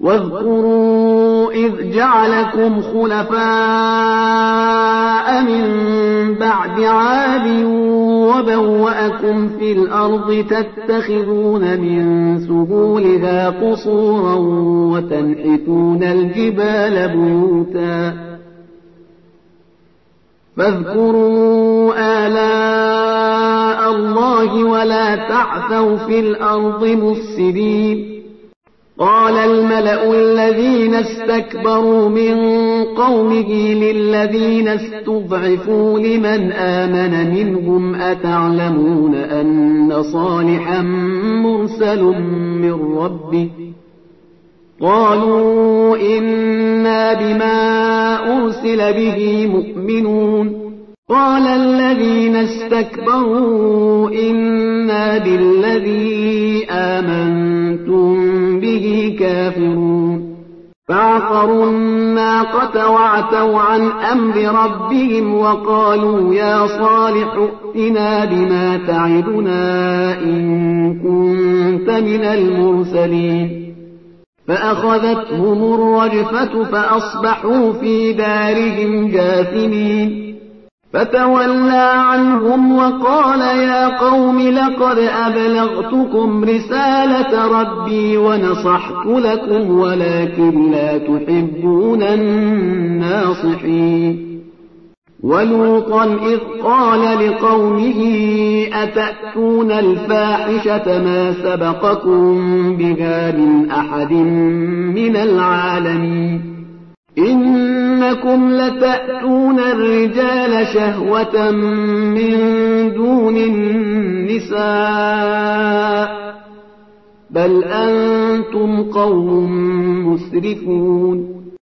واذكروا إذ جعلكم خلفاء من بعد عاد وبوأكم في الأرض تتخذون من سهولها قصورا وتنحتون الجبال بيوتا فاذكروا آلاء الله ولا تعثوا في الأرض مفسدين. قال الملأ الذين استكبروا من قومه للذين استضعفوا لمن آمن منهم أتعلمون أن صالحا مرسل من ربه قالوا إنا بما أرسل به مؤمنون. قال الذين استكبروا إنا بالذي آمنتم به كافرون. فعقروا الناقة وعتوا عن أمر ربهم وقالوا يا صالح ائتنا بما تعدنا إن كنت من المرسلين. فأخذتهم الرجفة فأصبحوا في دارهم جاثمين. فتولى عنهم وقال يا قوم لقد أبلغتكم رسالة ربي ونصحت لكم ولكن لا تحبون الناصحين. ولوطا إذ قال لقومه أتأتون الفاحشة ما سبقكم بها من أحد من العالمين إنكم لتأتون الرجال شهوة من دون النساء بل أنتم قوم مسرفون.